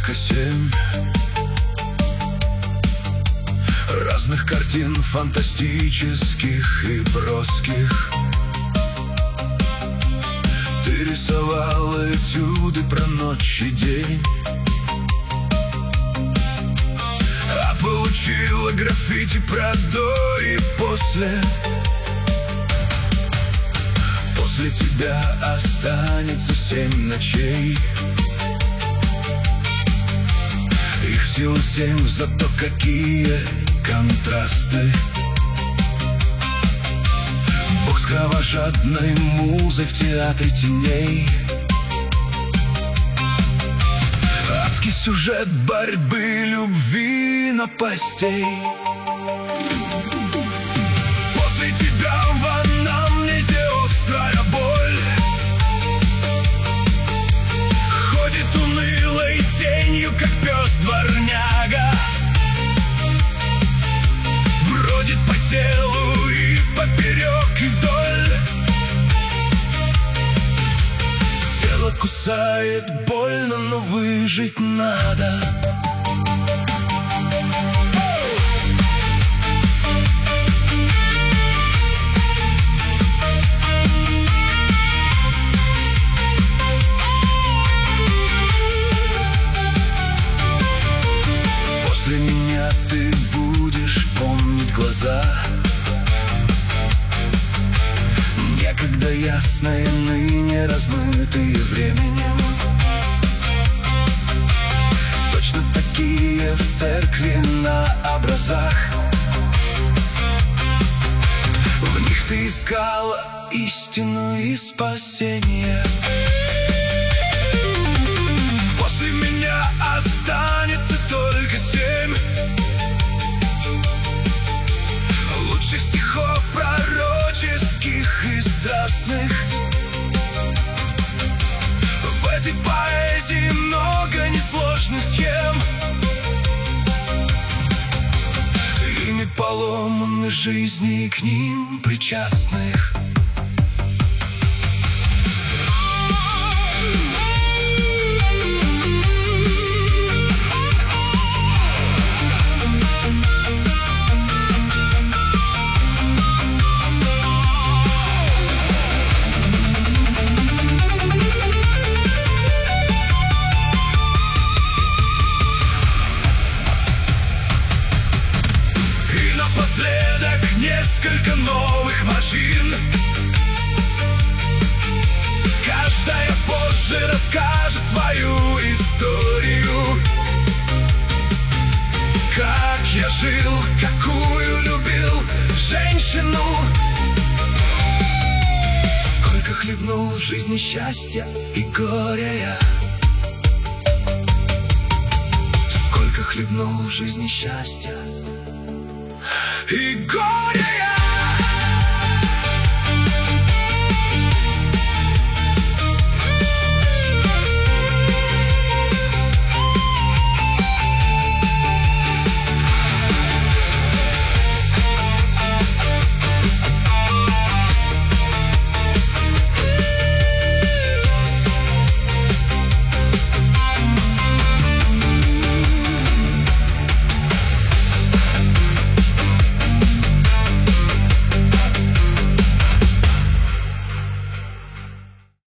только 7 разных картин, фантастических и броских. Ты рисовал этюды про ночь и день, а получила граффити про до и после. После тебя останется 7 ночей. Их всего 7, зато какие контрасты. Бог с кровожадной музой в театре теней. Адский сюжет борьбы, любви, напастей. После тебя в анамнезе острая боль ходит унылой тенью, как пес дворняга. Бродит по телу и поперек, и вдоль. Тело кусает больно, но выжить надо. После меня ты будешь помнить глаза, некогда ясные, ныне размытые временем. Точно такие в церкви на образах. В них ты искала истину и спасение. После меня останется только 7 лучших стихов, пророческих и страстных. В этой поэзии много несложных схем. Ими поломаны жизни, и к ним причастных. Напоследок несколько новых машин. Каждая позже расскажет свою историю. Как я жил, какую любил женщину. Сколько хлебнул в жизни счастья и горя я. Сколько хлебнул в жизни счастья и горе.